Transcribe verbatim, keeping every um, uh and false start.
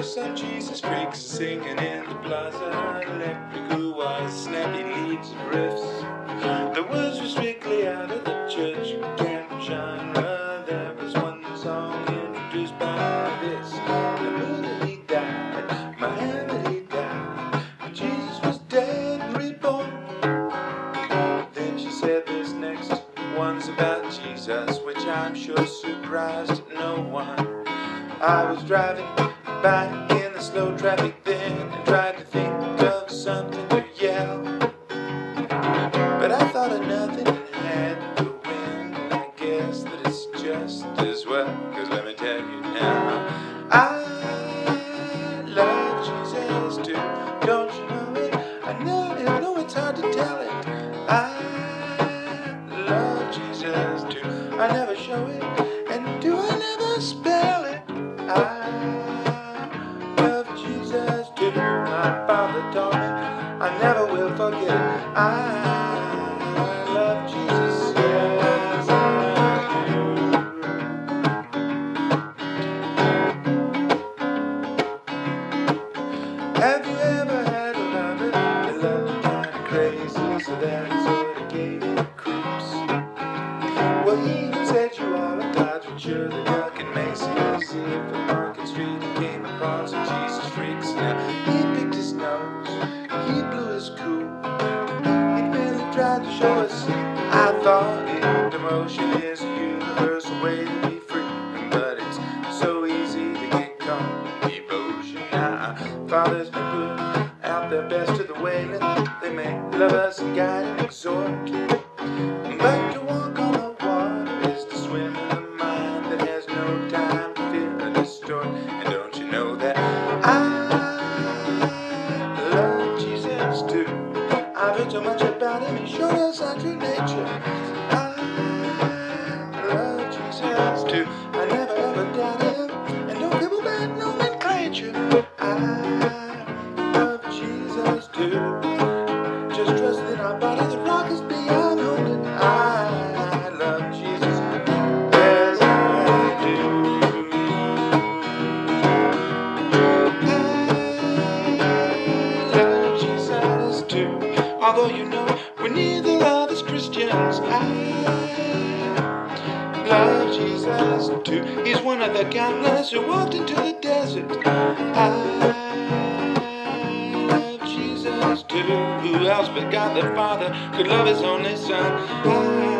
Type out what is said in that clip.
some Jesus freaks singing in the plaza. Electric who was snappy leads and riffs. The words were strictly out of the church camp genre. There was one song introduced by this: the moon that he died, my hand that he died, but Jesus was dead and reborn. Then she said this next one's about Jesus, which I'm sure surprised no one. I was driving by in the slow traffic then and tried to think of something to yell, but I thought of nothing and had the wind. I guess that it's just as well, cause let me tell you now, I love Jesus too. Don't you know it? I know, I know it's hard to tell it. I love Jesus too. I never show it, and do I never spell it? I love Jesus too. My father taught me, I never will forget it. I love Jesus, yes I do. Have you ever had a lover that loved you kind of crazy, so that sort of gave you creeps? Well, he who said you are a Dodge, but you're the duck in Macy's Eve at Market Street. He came upon some Jesus freaks. Now, he picked his nose, he blew his cool. He merely tried to show us, I thought, demotion is a universal way to be free. But it's so easy to get caught in devotion. Now, fathers may put out their best to the wailing. They may love us and guide and exhort, but to walk on the water is to swim in the mind that has no time to feel or distort. And don't you know that I love Jesus too? I've heard so much about him, he showed us our true nature. I love Jesus too. I never ever doubt him, and don't give about nomenclature. I love Jesus too. Just trust in our body, the rock is beyond holding. I love Jesus, yes I do. I love Jesus too. Although you know we're neither of us Christians, I love Jesus too. He's one of the countless who walked into the desert. I love Jesus too. Who else but God the Father could love his only Son? I